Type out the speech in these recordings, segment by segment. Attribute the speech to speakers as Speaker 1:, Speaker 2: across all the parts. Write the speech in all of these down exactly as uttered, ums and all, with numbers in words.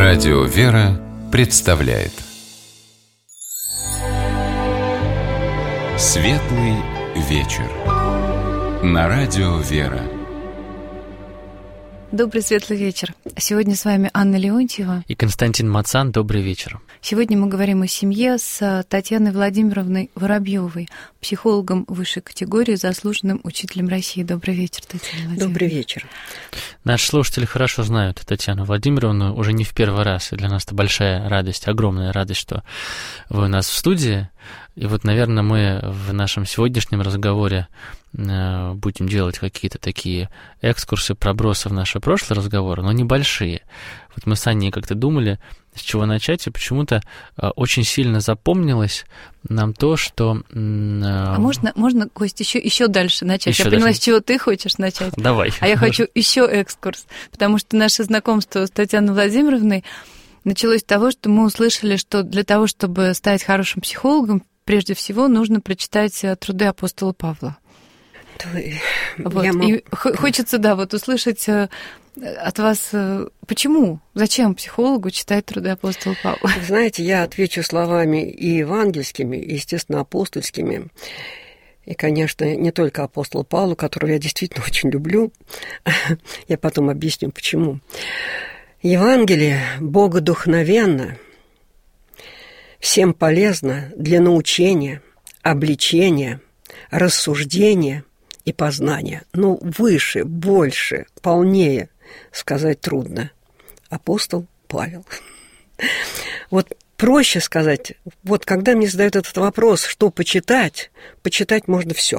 Speaker 1: Радио «Вера» представляет Светлый вечер на Радио «Вера».
Speaker 2: Добрый светлый вечер. Сегодня с вами Анна Леонтьева
Speaker 3: и Константин Мацан. Добрый вечер.
Speaker 2: Сегодня мы говорим о семье с Татьяной Владимировной Воробьевой, психологом высшей категории, заслуженным учителем России. Добрый вечер, Татьяна Владимировна.
Speaker 4: Добрый вечер.
Speaker 3: Наши слушатели хорошо знают Татьяну Владимировну уже не в первый раз, и для нас это большая радость, огромная радость, что вы у нас в студии. И вот, наверное, мы в нашем сегодняшнем разговоре будем делать какие-то такие экскурсы, пробросы в наши прошлые разговоры, но небольшие. Вот мы с Аней как-то думали, с чего начать, и почему-то очень сильно запомнилось нам то, что...
Speaker 2: А можно, можно, Кость, еще, еще дальше начать?
Speaker 3: Еще
Speaker 2: я поняла,
Speaker 3: дальше.
Speaker 2: С чего ты хочешь начать.
Speaker 3: Давай.
Speaker 2: А я хочу еще экскурс, потому что наше знакомство с Татьяной Владимировной началось с того, что мы услышали, что для того, чтобы стать хорошим психологом, прежде всего нужно прочитать труды апостола Павла. Вот.
Speaker 4: Могу...
Speaker 2: И хочется, да, вот услышать от вас, почему, зачем психологу читать труды апостола Павла?
Speaker 4: Знаете, я отвечу словами и евангельскими, и, естественно, апостольскими. И, конечно, не только апостола Павла, которого я действительно очень люблю. Я потом объясню, почему. Евангелие богодухновенно, всем полезно для научения, обличения, рассуждения и познания. Ну, выше, больше, полнее сказать трудно. Апостол Павел. Вот проще сказать, вот когда мне задают этот вопрос, что почитать, почитать можно все.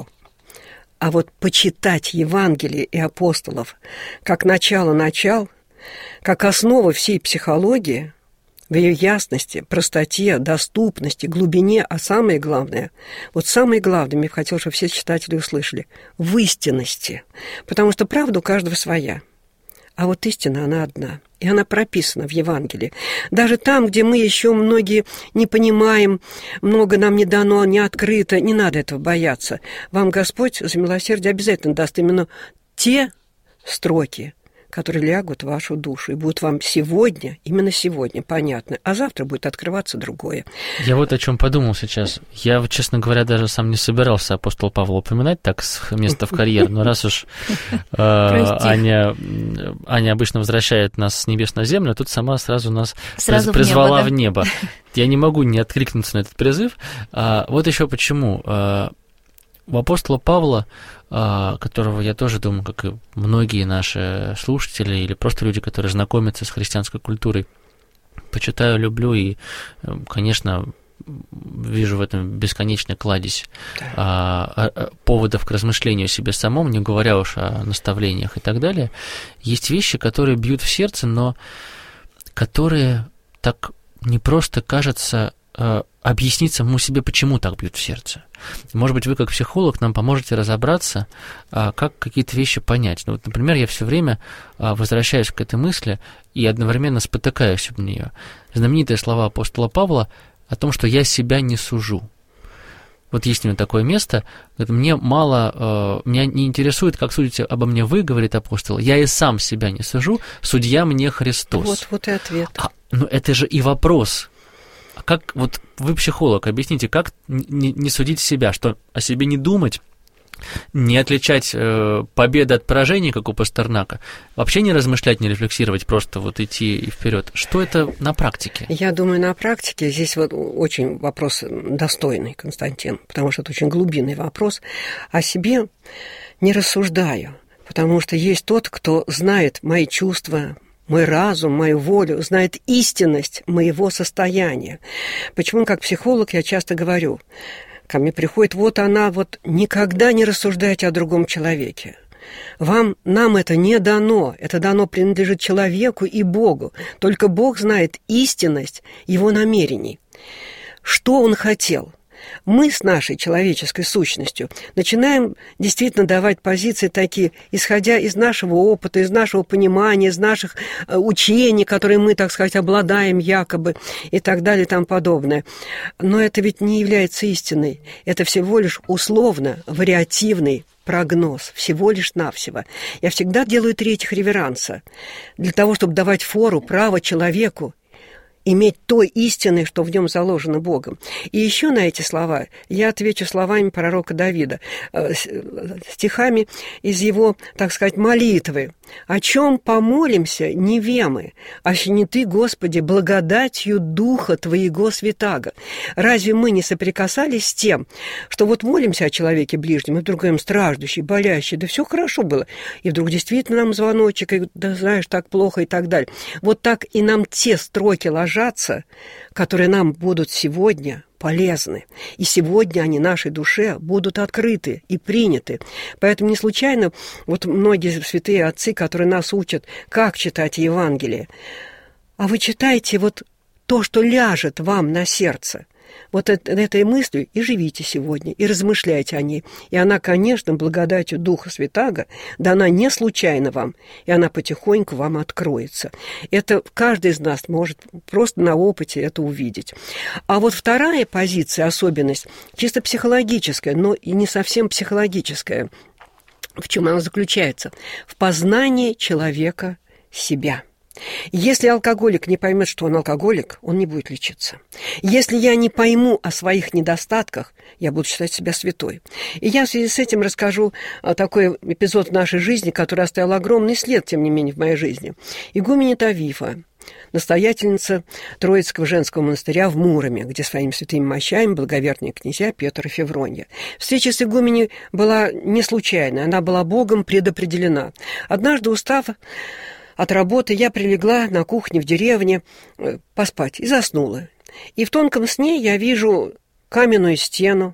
Speaker 4: А вот почитать Евангелие и апостолов как начало-начал, как основа всей психологии, в ее ясности, простоте, доступности, глубине, а самое главное, вот самое главное, мне хотелось, чтобы все читатели услышали, в истинности. Потому что правда у каждого своя. А вот истина, она одна. И она прописана в Евангелии. Даже там, где мы еще многие не понимаем, много нам не дано, не открыто, не надо этого бояться. Вам Господь за милосердие обязательно даст именно те строки, которые лягут в вашу душу и будут вам сегодня, именно сегодня, понятны, а завтра будет открываться другое.
Speaker 3: Я вот о чем подумал сейчас. Я, честно говоря, даже сам не собирался апостола Павла упоминать так с места в карьер, но раз уж э, Аня, Аня обычно возвращает нас с небес на землю, а тут сама сразу нас сразу призвала в небо. В небо. Я не могу не откликнуться на этот призыв. А, вот еще почему. А, у апостола Павла, которого я тоже думаю, как и многие наши слушатели или просто люди, которые знакомятся с христианской культурой, почитаю, люблю и, конечно, вижу в этом бесконечный кладезь да. поводов к размышлению о себе самом, не говоря уж о наставлениях и так далее. Есть вещи, которые бьют в сердце, но которые так не просто кажется объяснить самому себе, почему так бьют в сердце. Может быть, вы, как психолог, нам поможете разобраться, как какие-то вещи понять. Ну, вот, например, я все время возвращаюсь к этой мысли и одновременно спотыкаюсь об нее. Знаменитые слова апостола Павла о том, что я себя не сужу. Вот есть у него такое место, говорит, мне мало, меня не интересует, как судите обо мне вы, говорит апостол, я и сам себя не сужу, судья мне Христос.
Speaker 4: Вот, вот и ответ.
Speaker 3: А, ну, это же и вопрос. Как, вот вы психолог, объясните, как не, не судить себя, что о себе не думать, не отличать э, победы от поражений, как у Пастернака, вообще не размышлять, не рефлексировать, просто вот идти вперед. Что это на практике? Я
Speaker 4: думаю, на практике здесь вот очень вопрос достойный, Константин, потому что это очень глубинный вопрос. О себе не рассуждаю, потому что есть тот, кто знает мои чувства, мой разум, мою волю, знает истинность моего состояния. Почему, как психолог, я часто говорю, ко мне приходит, вот она, вот никогда не рассуждайте о другом человеке. Вам, нам это не дано, это дано принадлежит человеку и Богу. Только Бог знает истинность его намерений. Что он хотел? Мы с нашей человеческой сущностью начинаем действительно давать позиции такие, исходя из нашего опыта, из нашего понимания, из наших учений, которые мы, так сказать, обладаем якобы и так далее и тому подобное. Но это ведь не является истиной. Это всего лишь условно вариативный прогноз, всего лишь навсего. Я всегда делаю три этих реверанса для того, чтобы давать фору, право человеку иметь той истины, что в нем заложено Богом. И еще на эти слова я отвечу словами пророка Давида, стихами из его, так сказать, молитвы. «О чем помолимся, не вемы, аще не ты, Господи, благодатью Духа Твоего Святаго». Разве мы не соприкасались с тем, что вот молимся о человеке ближнем, и вдруг говорим, страждущий, болящий, да все хорошо было, и вдруг действительно нам звоночек, и да знаешь, так плохо и так далее. Вот так и нам те строки ложатся, которые нам будут сегодня полезны. И сегодня они нашей душе будут открыты и приняты. Поэтому не случайно вот многие святые отцы, которые нас учат, как читать Евангелие, а вы читайте вот то, что ляжет вам на сердце. Вот этой мыслью и живите сегодня, и размышляйте о ней. И она, конечно, благодатью Духа Святаго дана не случайно вам, и она потихоньку вам откроется. Это каждый из нас может просто на опыте это увидеть. А вот вторая позиция, особенность, чисто психологическая, но и не совсем психологическая. В чем она заключается? В познании человека себя. Если алкоголик не поймет, что он алкоголик, он не будет лечиться. Если я не пойму о своих недостатках, я буду считать себя святой. И я в связи с этим расскажу такой эпизод в нашей жизни, который оставил огромный след, тем не менее, в моей жизни. Игуменя Тавифа, настоятельница Троицкого женского монастыря в Муроме, где своими святыми мощами благоверные князья Петр и Февронья. Встреча с игуменей была не случайной, она была Богом предопределена. Однажды, устав от работы, я прилегла на кухне в деревне поспать и заснула. И в тонком сне я вижу каменную стену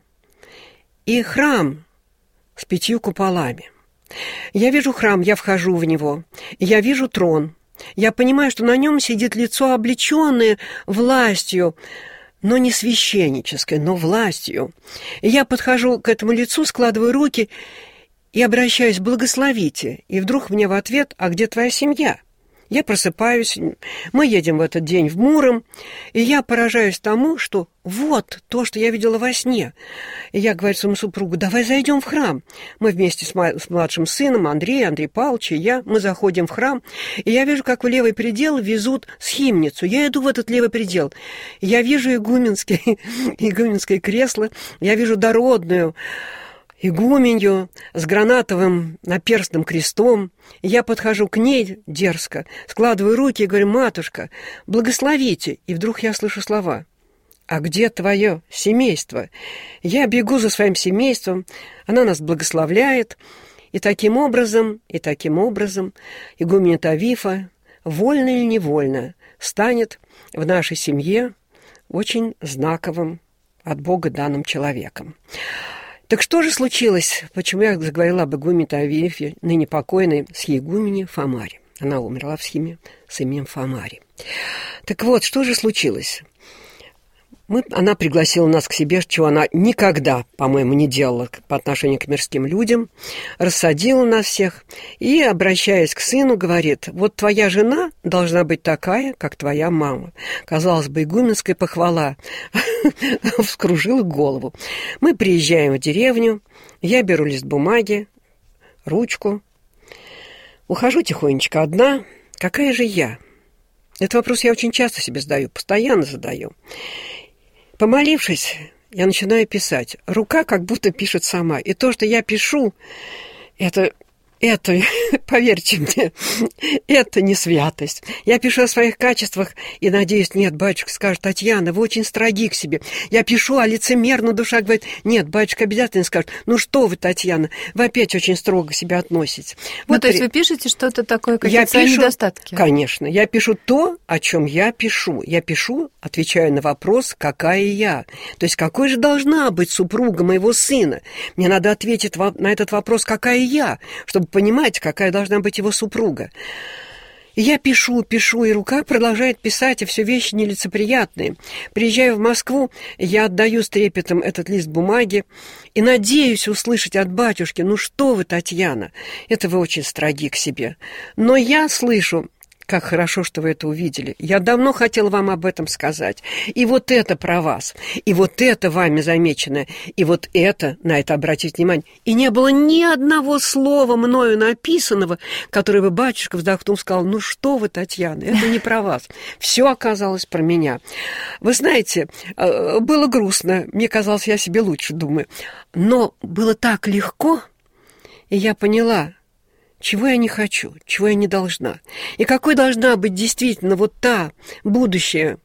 Speaker 4: и храм с пятью куполами. Я вижу храм, я вхожу в него, и я вижу трон. Я понимаю, что на нем сидит лицо, облеченное властью, но не священнической, но властью. И я подхожу к этому лицу, складываю руки и обращаюсь: благословите. И вдруг мне в ответ: а где твоя семья? Я просыпаюсь, мы едем в этот день в Муром, и я поражаюсь тому, что вот то, что я видела во сне. И я говорю своему супругу: давай зайдем в храм. Мы вместе с, с младшим сыном Андреем, Андрей Павлович и я, мы заходим в храм, и я вижу, как в левый предел везут схимницу. Я иду в этот левый предел. Я вижу игуменский, игуменское кресло, я вижу дородную игуменью с гранатовым наперстным крестом. Я подхожу к ней дерзко, складываю руки и говорю: матушка, благословите. И вдруг я слышу слова: а где твое семейство? Я бегу за своим семейством, она нас благословляет. И таким образом, и таким образом игуменя Тавифа, вольно или невольно, станет в нашей семье очень знаковым, от Бога данным человеком. Так что же случилось? Почему я заговорила об игумене Тавифе, ныне покойной схиегумене Фомаре? Она умерла в схиме с именем Фомаре. Так вот, что же случилось? Мы, она пригласила нас к себе, чего она никогда, по-моему, не делала по отношению к мирским людям, рассадила нас всех и, обращаясь к сыну, говорит: вот твоя жена должна быть такая, как твоя мама. Казалось бы, игуменская похвала вскружила голову. Мы приезжаем в деревню, я беру лист бумаги, ручку, ухожу тихонечко одна. Какая же я? Этот вопрос я очень часто себе задаю, постоянно задаю. Помолившись, я начинаю писать. Рука как будто пишет сама. И то, что я пишу, это, это, поверьте мне, это не святость. Я пишу о своих качествах и надеюсь, нет, батюшка скажет: Татьяна, вы очень строги к себе. Я пишу, а лицемерно душа говорит: нет, батюшка обязательно скажет: ну что вы, Татьяна, вы опять очень строго к себе относитесь.
Speaker 2: Ну,
Speaker 4: вот
Speaker 2: то есть вы пишете что-то такое, какие-то свои
Speaker 4: пишу,
Speaker 2: недостатки?
Speaker 4: Конечно. Я пишу то, о чем я пишу. Я пишу, отвечаю на вопрос: какая я? То есть какой же должна быть супруга моего сына? Мне надо ответить на этот вопрос: какая я? Чтобы понимать, какая должна быть его супруга. И я пишу, пишу, и рука продолжает писать, и все вещи нелицеприятные. Приезжаю в Москву, я отдаю с трепетом этот лист бумаги и надеюсь услышать от батюшки: ну что вы, Татьяна, это вы очень строги к себе. Но я слышу, Как хорошо, что вы это увидели. Я давно хотела вам об этом сказать. И вот это про вас. И вот это вами замечено. И вот это, на это обратить внимание. И не было ни одного слова мною написанного, которое бы батюшка вздохнул, сказал: ну что вы, Татьяна, это не про вас. Все оказалось про меня. Вы знаете, было грустно. Мне казалось, я себе лучше думаю. Но было так легко, и я поняла, чего я не хочу, чего я не должна. И какой должна быть действительно вот та будущая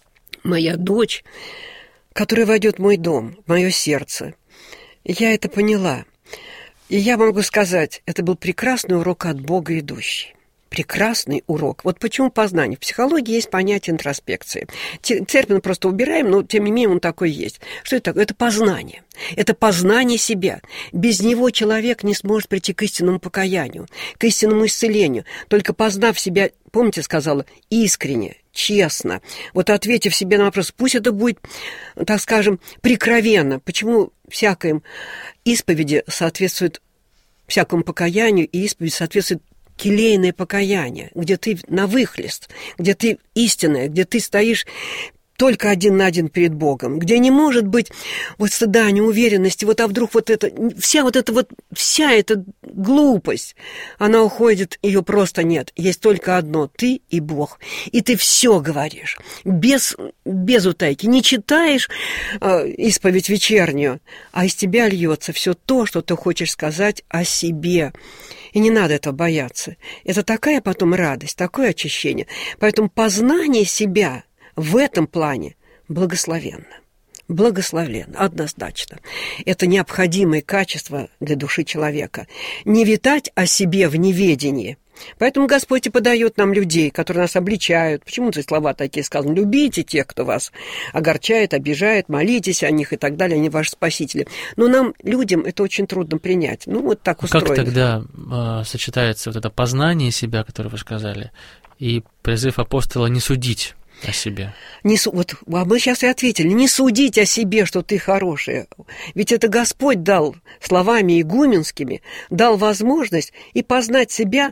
Speaker 4: моя дочь, которая войдет в мой дом, в мое сердце. И я это поняла. И я могу сказать, это был прекрасный урок от Бога идущий. Прекрасный урок. Вот почему познание. В психологии есть понятие интроспекции. Термин просто убираем, но тем не менее он такой есть. Что это такое? Это познание. Это познание себя. Без него человек не сможет прийти к истинному покаянию, к истинному исцелению. Только познав себя, помните, сказала, искренне, честно, вот ответив себе на вопрос, пусть это будет, так скажем, прикровенно. Почему всякой исповеди соответствует всякому покаянию, и исповедь соответствует келейное покаяние, где ты на выхлест, где ты истинная, где ты стоишь только один на один перед Богом, где не может быть вот стыда, неуверенности, вот а вдруг вот это, вся вот эта вот, вся эта глупость, она уходит, ее просто нет. Есть только одно, ты и Бог. И ты все говоришь, без, без утайки. Не читаешь э, исповедь вечернюю, а из тебя льется все то, что ты хочешь сказать о себе. И не надо этого бояться. Это такая потом радость, такое очищение. Поэтому познание себя в этом плане благословенно. Благословенно, однозначно. Это необходимое качество для души человека. Не витать о себе в неведении. Поэтому Господь и подает нам людей, которые нас обличают. Почему-то слова такие сказаны. Любите тех, кто вас огорчает, обижает, молитесь о них и так далее, они ваши спасители. Но нам, людям, это очень трудно принять. Ну, вот так устроено.
Speaker 3: Как тогда э, сочетается вот это познание себя, которое вы сказали, и призыв апостола не судить о себе?
Speaker 4: Не, вот, а мы сейчас и ответили. Не судить о себе, что ты хорошая. Ведь это Господь дал словами игуменскими, дал возможность и познать себя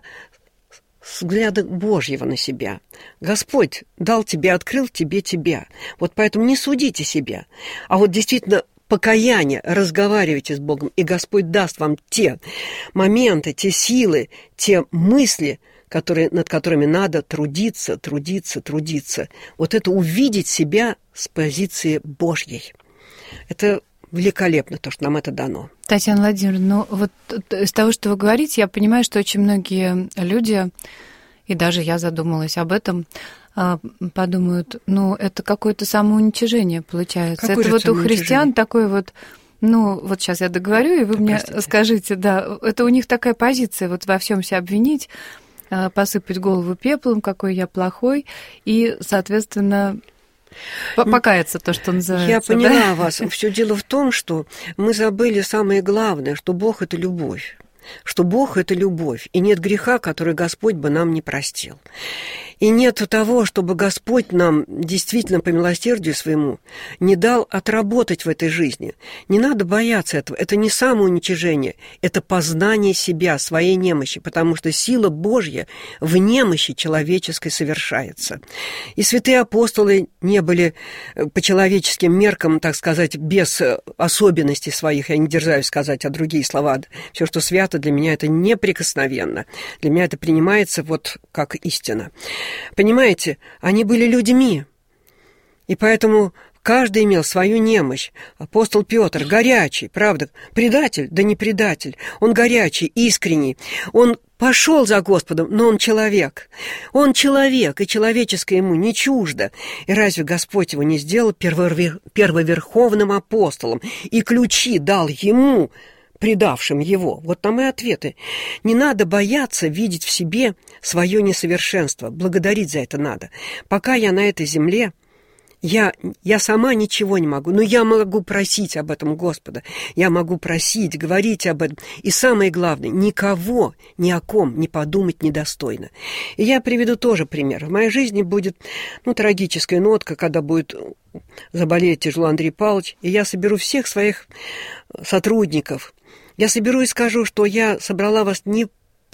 Speaker 4: с взгляда Божьего на себя. Господь дал тебе, открыл тебе тебя. Вот поэтому не судите себя. А вот действительно покаяние, разговаривайте с Богом, и Господь даст вам те моменты, те силы, те мысли, которые, над которыми надо трудиться, трудиться, трудиться. Вот это увидеть себя с позиции Божьей. Это великолепно, то, что нам это дано.
Speaker 2: Татьяна Владимировна, ну вот из того, что вы говорите, я понимаю, что очень многие люди, и даже я задумалась об этом, подумают, ну, это какое-то самоуничижение получается. Какое это вот у христиан такой вот, ну, вот сейчас я договорю, и вы да, мне простите. Скажите, да, это у них такая позиция, вот во всем себя обвинить, посыпать голову пеплом, какой я плохой, и, соответственно, покаяться, то, что называется.
Speaker 4: Я поняла
Speaker 2: да?
Speaker 4: вас. Все дело в том, что мы забыли самое главное, что Бог – это любовь. Что Бог – это любовь, и нет греха, который Господь бы нам не простил. И нет того, чтобы Господь нам действительно по милосердию своему не дал отработать в этой жизни. Не надо бояться этого. Это не самоуничижение, это познание себя, своей немощи, потому что сила Божья в немощи человеческой совершается. И святые апостолы не были по человеческим меркам, так сказать, без особенностей своих, я не дерзаюсь сказать, а другие слова. Все, что свято, для меня это неприкосновенно. Для меня это принимается вот как истина. Понимаете, они были людьми, и поэтому каждый имел свою немощь. Апостол Петр горячий, правда, предатель, да не предатель, он горячий, искренний, он пошел за Господом, но он человек. Он человек, и человеческое ему не чуждо. И разве Господь его не сделал первоверховным апостолом, и ключи дал ему, предавшим его? Вот там и ответы. Не надо бояться видеть в себе свое несовершенство. Благодарить за это надо. Пока я на этой земле, я, я сама ничего не могу, но я могу просить об этом Господа. Я могу просить, говорить об этом. И самое главное, никого, ни о ком не подумать недостойно. И я приведу тоже пример. В моей жизни будет, ну, трагическая нотка, когда будет заболеть тяжело Андрей Павлович, и я соберу всех своих сотрудников. Я соберу и скажу, что я собрала вас не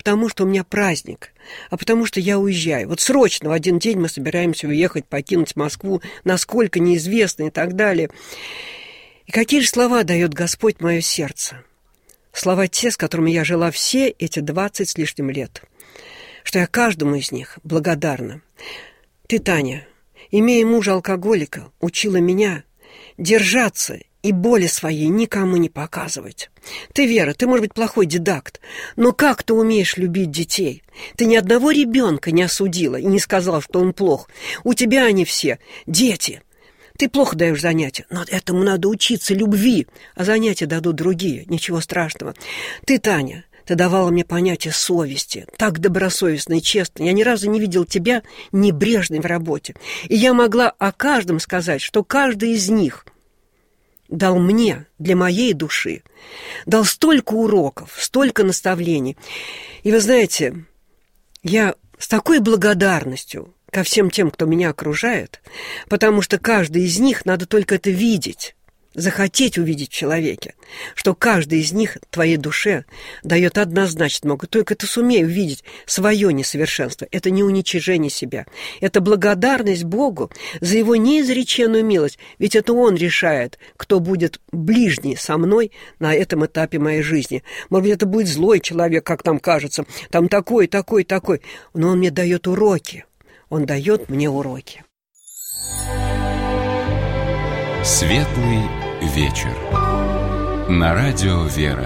Speaker 4: потому что у меня праздник, а потому что я уезжаю. Вот срочно в один день мы собираемся уехать, покинуть Москву, насколько неизвестно и так далее. И какие же слова дает Господь мое сердце? Слова те, с которыми я жила все эти двадцать с лишним лет. Что я каждому из них благодарна. Ты, Таня, имея мужа-алкоголика, учила меня держаться и боли своей никому не показывать. Ты, Вера, ты, может быть, плохой дидакт, но как ты умеешь любить детей? Ты ни одного ребенка не осудила и не сказала, что он плох. У тебя они все дети. Ты плохо даешь занятия, но этому надо учиться любви, а занятия дадут другие, ничего страшного. Ты, Таня, ты давала мне понятие совести, так добросовестно и честно. Я ни разу не видел тебя небрежной в работе. И я могла о каждом сказать, что каждый из них дал мне, для моей души, дал столько уроков, столько наставлений. И вы знаете, я с такой благодарностью ко всем тем, кто меня окружает, потому что каждый из них, надо только это видеть, захотеть увидеть в человеке, что каждый из них твоей душе дает однозначно много. Только ты сумей увидеть свое несовершенство. Это не уничижение себя. Это благодарность Богу за Его неизреченную милость. Ведь это Он решает, кто будет ближний со мной на этом этапе моей жизни. Может быть, это будет злой человек, как нам кажется, там такой, такой, такой. Но Он мне дает уроки. Он дает мне уроки.
Speaker 1: Светлый вечер. На радио «Вера».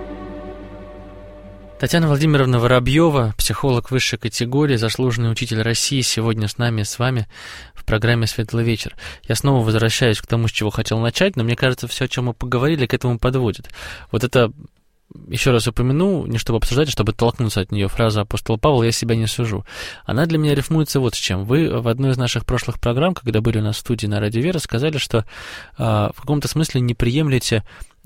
Speaker 3: Татьяна Владимировна Воробьева, психолог высшей категории, заслуженный учитель России, сегодня с нами, с вами в программе «Светлый вечер». Я снова возвращаюсь к тому, с чего хотел начать, но мне кажется, все, о чем мы поговорили, к этому подводит. Вот это, еще раз упомяну, не чтобы обсуждать, а чтобы оттолкнуться от нее, фраза апостола Павла «я себя не сужу». Она для меня рифмуется вот с чем. Вы в одной из наших прошлых программ, когда были у нас в студии на радио «Вера», сказали, что э, в каком-то смысле не приемлете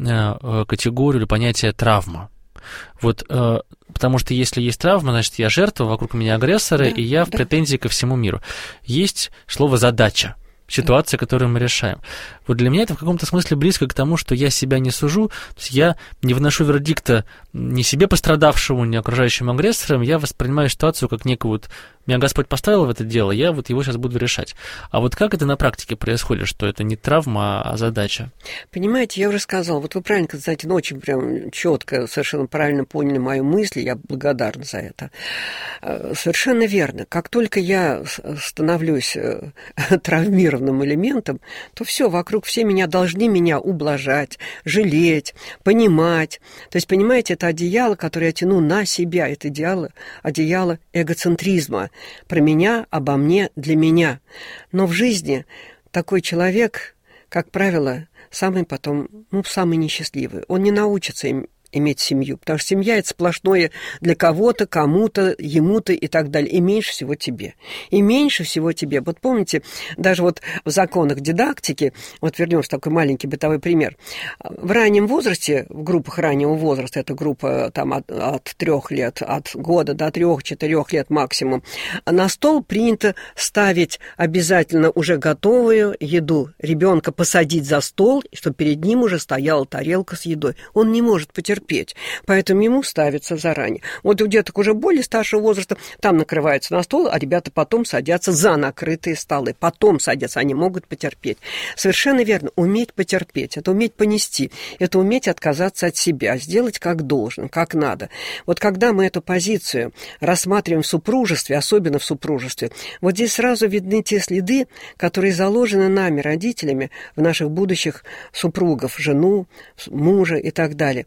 Speaker 3: э, категорию или понятие «травма». Вот, э, потому что если есть травма, значит, я жертва, вокруг меня агрессоры, да, и я в да. претензии ко всему миру. Есть слово «задача». Ситуация, которую мы решаем. Вот для меня это в каком-то смысле близко к тому, что я себя не сужу, то есть я не выношу вердикта ни себе пострадавшему, ни окружающим агрессорам, я воспринимаю ситуацию как некую вот... Меня Господь поставил в это дело, я вот его сейчас буду решать. А вот как это на практике происходит, что это не травма, а задача?
Speaker 4: Понимаете, я уже сказала, вот вы правильно, кстати, ну, очень прям четко, совершенно правильно поняли мою мысль, я благодарна за это. Совершенно верно. Как только я становлюсь травмированным элементом, то все, вокруг все меня должны меня ублажать, жалеть, понимать. То есть, понимаете, это одеяло, которое я тяну на себя, это одеяло, одеяло эгоцентризма. Про меня, обо мне, для меня. Но в жизни такой человек, как правило, самый потом, ну, самый несчастливый. Он не научится им иметь семью, потому что семья – это сплошное для кого-то, кому-то, ему-то и так далее. И меньше всего тебе. И меньше всего тебе. Вот помните, даже вот в законах дидактики, вот вернемся такой маленький бытовой пример. В раннем возрасте, в группах раннего возраста, это группа там от, от трех лет, от года до трех-четырех лет максимум, на стол принято ставить обязательно уже готовую еду. Ребенка посадить за стол, чтобы перед ним уже стояла тарелка с едой. Он не может потерпеть. Поэтому ему ставится заранее. Вот у деток уже более старшего возраста, там накрывается на стол, а ребята потом садятся за накрытые столы. Потом садятся, они могут потерпеть. Совершенно верно. Уметь потерпеть, это уметь понести, это уметь отказаться от себя, сделать как должно, как надо. Вот когда мы эту позицию рассматриваем в супружестве, особенно в супружестве, вот здесь сразу видны те следы, которые заложены нами, родителями, в наших будущих супругов, жену, мужа и так далее.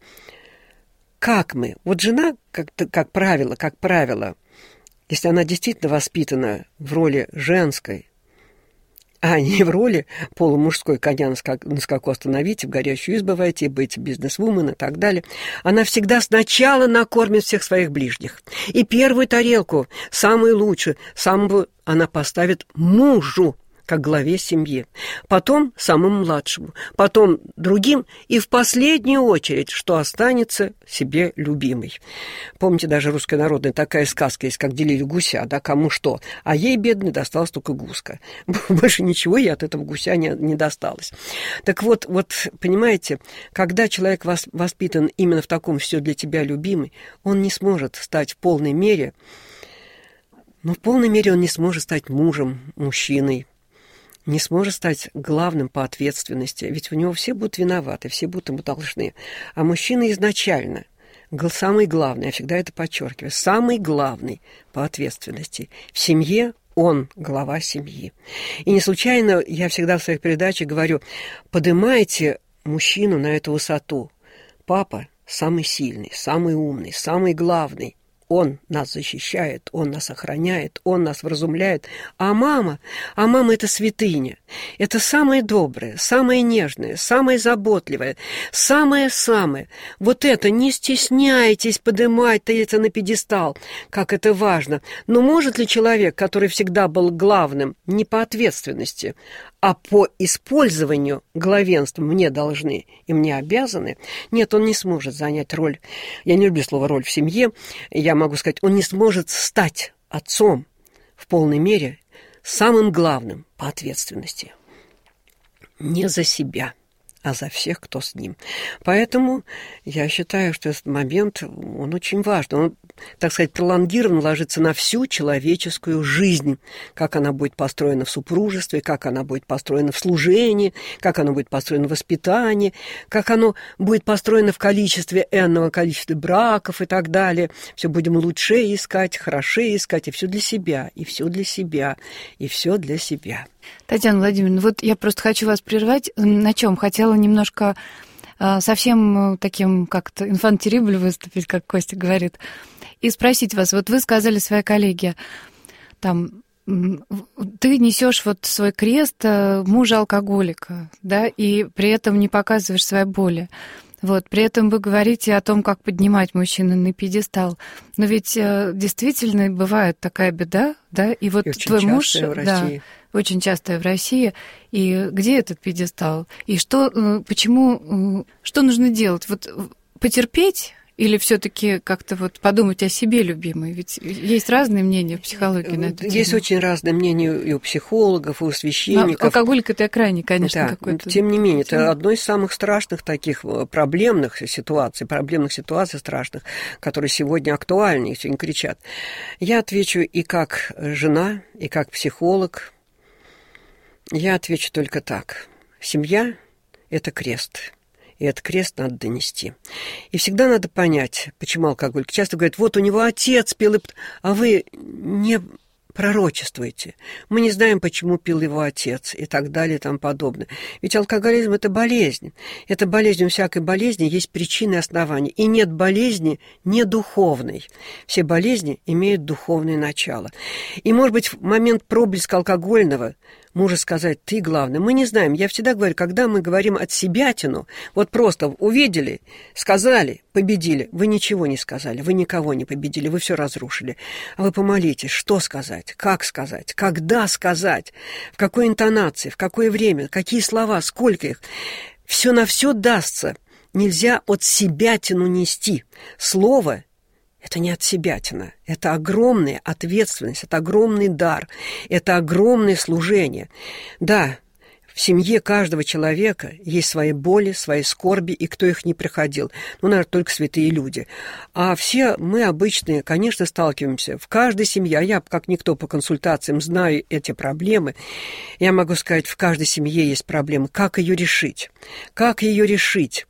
Speaker 4: Как мы? Вот жена, как, как правило, как правило, если она действительно воспитана в роли женской, а не в роли полумужской, коня на скаку остановите, в горящую избу войти, быть бизнесвумен и так далее, она всегда сначала накормит всех своих ближних. И первую тарелку, самую лучшую, самую она поставит мужу. как главе семьи, потом самому младшему, потом другим и в последнюю очередь, что останется себе любимой. Помните, даже русская народная такая сказка есть, как делили гуся, да, кому что, а ей, бедной, досталась только гуска. Больше ничего ей от этого гуся не, не досталось. Так вот, вот, понимаете, когда человек воспитан именно в таком «все для тебя, любимый», он не сможет стать в полной мере, но в полной мере он не сможет стать мужем, мужчиной, не сможет стать главным по ответственности, ведь у него все будут виноваты, все будут ему должны. А мужчина изначально самый главный, я всегда это подчеркиваю, самый главный по ответственности. В семье он глава семьи. И не случайно я всегда в своих передачах говорю, поднимайте мужчину на эту высоту. Папа самый сильный, самый умный, самый главный. Он нас защищает, он нас охраняет, он нас вразумляет. А мама, а мама – это святыня. Это самое доброе, самое нежное, самое заботливое, самое-самое. Вот это не стесняйтесь поднимать это на пьедестал, как это важно. Но может ли человек, который всегда был главным, не по ответственности, а по использованию главенства мне должны и мне обязаны, нет, он не сможет занять роль, я не люблю слово «роль» в семье, я могу сказать, он не сможет стать отцом в полной мере самым главным по ответственности. Не за себя, а за всех, кто с ним. Поэтому я считаю, что этот момент, он очень важен. Он, так сказать, пролонгированно ложится на всю человеческую жизнь. Как она будет построена в супружестве, как она будет построена в служении, как она будет построена в воспитании, как оно будет построено в количестве энного количества браков и так далее. Все будем лучше искать, хорошее искать, и все для себя, и все для себя, и все для себя.
Speaker 2: Татьяна Владимировна, вот я просто хочу вас прервать. На чем хотела немножко э, совсем таким как-то инфант-террибль выступить, как Костя говорит, и спросить вас. Вот вы сказали своей коллеге, там, ты несешь вот свой крест мужа-алкоголика, да, и при этом не показываешь своей боли. Вот, при этом вы говорите о том, как поднимать мужчину на пьедестал. Но ведь э, действительно бывает такая беда, да, и вот
Speaker 4: и
Speaker 2: твой муж, да, очень частая в России. И где этот пьедестал? И что, почему, что нужно делать? Вот потерпеть или все-таки как-то вот подумать о себе, любимой? Ведь есть разные мнения в психологии на эту тему.
Speaker 4: Есть очень разные мнения и у психологов, и у священников.
Speaker 2: Но алкоголик – это крайне, конечно,
Speaker 4: да,
Speaker 2: какой-то.
Speaker 4: Тем не менее, это одно из самых страшных таких проблемных ситуаций, проблемных ситуаций страшных, которые сегодня актуальны и сегодня кричат. Я отвечу и как жена, и как психолог. Я отвечу только так. Семья – это крест. И этот крест надо донести. И всегда надо понять, почему алкоголик. Часто говорят, вот у него отец пил, а вы не пророчествуете. Мы не знаем, почему пил его отец и так далее и тому подобное. Ведь алкоголизм – это болезнь. Это болезнь, у всякой болезни есть причины и основания. И нет болезни не духовной. Все болезни имеют духовное начало. И, может быть, в момент проблеска алкогольного мужа сказать, ты главный. Мы не знаем. Я всегда говорю, когда мы говорим от себятину, вот просто увидели, сказали, победили. Вы ничего не сказали, вы никого не победили, вы все разрушили. А вы помолитесь, что сказать, как сказать, когда сказать, в какой интонации, в какое время, какие слова, сколько их. Все на все дастся. Нельзя от себятину нести. Слово это не от себятина, это огромная ответственность, это огромный дар, это огромное служение. Да, в семье каждого человека есть свои боли, свои скорби, и кто их не проходил. Ну, наверное, только святые люди. А все мы обычные, конечно, сталкиваемся. В каждой семье, а я, как никто по консультациям, знаю эти проблемы, я могу сказать, в каждой семье есть проблемы. Как ее решить? Как ее решить?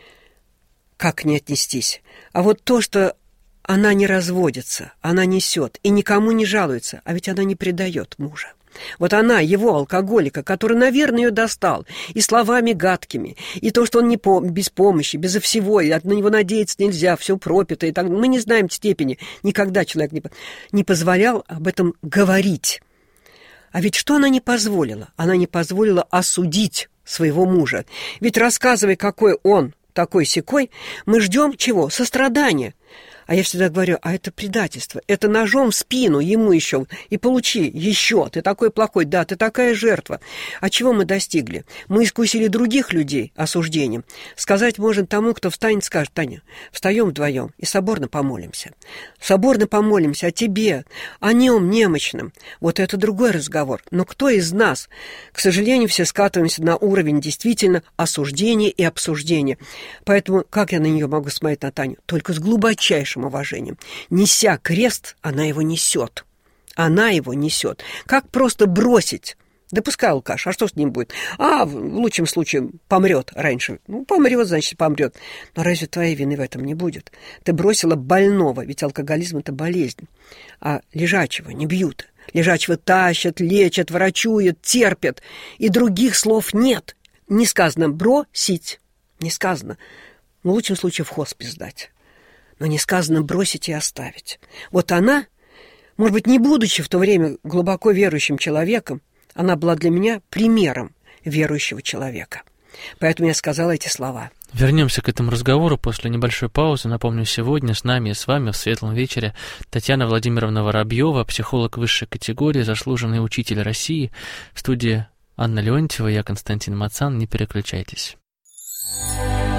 Speaker 4: Как не отнестись? А вот то, что она не разводится, она несет и никому не жалуется, а ведь она не предает мужа. Вот она, его алкоголика, который, наверное, ее достал, и словами гадкими, и то, что он не по, без помощи, безо всего, и на него надеяться нельзя, все пропито, и так. Мы не знаем степени, никогда человек не, не позволял об этом говорить. А ведь что она не позволила? Она не позволила осудить своего мужа. Ведь рассказывая, какой он такой-сякой, мы ждем чего? Сострадания. А я всегда говорю, а это предательство, это ножом в спину ему еще, и получи еще, ты такой плохой, да, ты такая жертва. А чего мы достигли? Мы искусили других людей осуждением. Сказать можно тому, кто встанет, скажет: Таня, встаем вдвоем и соборно помолимся. Соборно помолимся о тебе, о нем немощном. Вот это другой разговор. Но кто из нас? К сожалению, все скатываемся на уровень действительно осуждения и обсуждения. Поэтому как я на нее могу смотреть, на Таню? Только с глубочайшим уважением. Неся крест, она его несет. Она его несет. Как просто бросить? Да пускай алкаш, а что с ним будет? А, в лучшем случае помрет раньше. Ну, помрет, значит, помрет. Но разве твоей вины в этом не будет? Ты бросила больного, ведь алкоголизм – это болезнь. А лежачего не бьют. Лежачего тащат, лечат, врачуют, терпят. И других слов нет. Не сказано бросить, не сказано. В лучшем случае в хоспис сдать. Но не сказано бросить и оставить. Вот она, может быть, не будучи в то время глубоко верующим человеком, она была для меня примером верующего человека. Поэтому я сказала эти слова.
Speaker 3: Вернемся к этому разговору после небольшой паузы. Напомню, сегодня с нами и с вами в «Светлом вечере» Татьяна Владимировна Воробьева, психолог высшей категории, заслуженный учитель России. В студии Анна Леонтьева, я Константин Мацан. Не переключайтесь.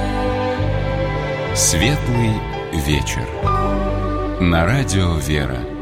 Speaker 1: «Светлый вечер» на радио «Вера».